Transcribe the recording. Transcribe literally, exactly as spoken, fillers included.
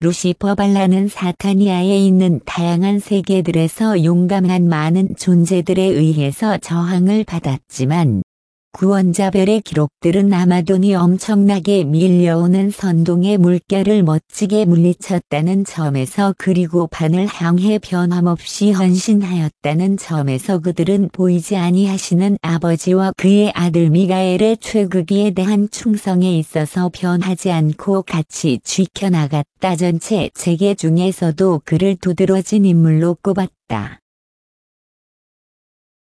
루시퍼 발라는 사타니아에 있는 다양한 세계들에서 용감한 많은 존재들에 의해서 저항을 받았지만 구원자별의 기록들은 아마존이 엄청나게 밀려오는 선동의 물결을 멋지게 물리쳤다는 점에서 그리고 반을 향해 변함없이 헌신하였다는 점에서 그들은 보이지 아니하시는 아버지와 그의 아들 미가엘의 최극위에 대한 충성에 있어서 변하지 않고 같이 지켜나갔다. 전체 재계 중에서도 그를 두드러진 인물로 꼽았다.